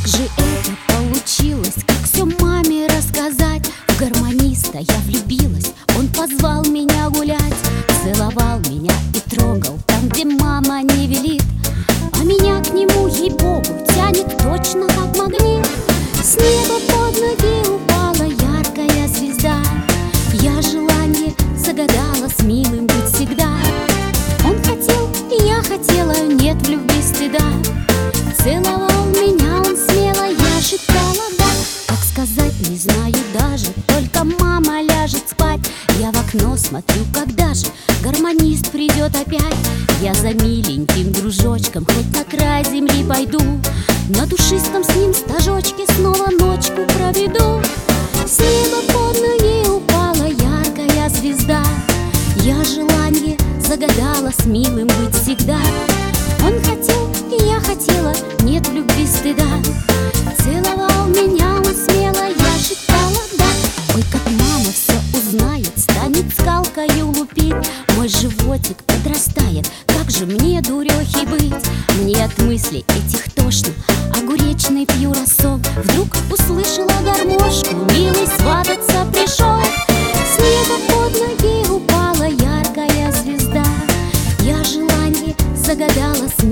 Как же это получилось, как все маме рассказать? В гармониста я влюбилась, он позвал меня гулять, целовал меня и трогал там, где мама не велит. А меня к нему, ей-богу, тянет точно как магнит. С неба под ноги упала яркая звезда. Я желание загадала с милым быть всегда. Он хотел, и я хотела, нет в любви стыда. Целовал меня он смело, я шептала да. Как сказать, не знаю даже, только мама ляжет спать. Я в окно смотрю, когда же гармонист придет опять. Я за миленьким дружочком хоть на край земли пойду, на душистом с ним стажочке снова ночку проведу. С неба под ноги упала яркая звезда. Я желание загадала с милым быть всегда. Он хотел, и я хотела, нет в любви стыда. Целовал меня он смело, я шептала да. Ой, как мама все узнает, станет скалкою лупить. Мой животик подрастает, как же мне, дурехи, быть? Мне от мыслей этих тошно, огуречный пью рассол. Вдруг услышала гармошку, милый свататься пришел. С неба под ноги упала яркая звезда. Я желание загадала с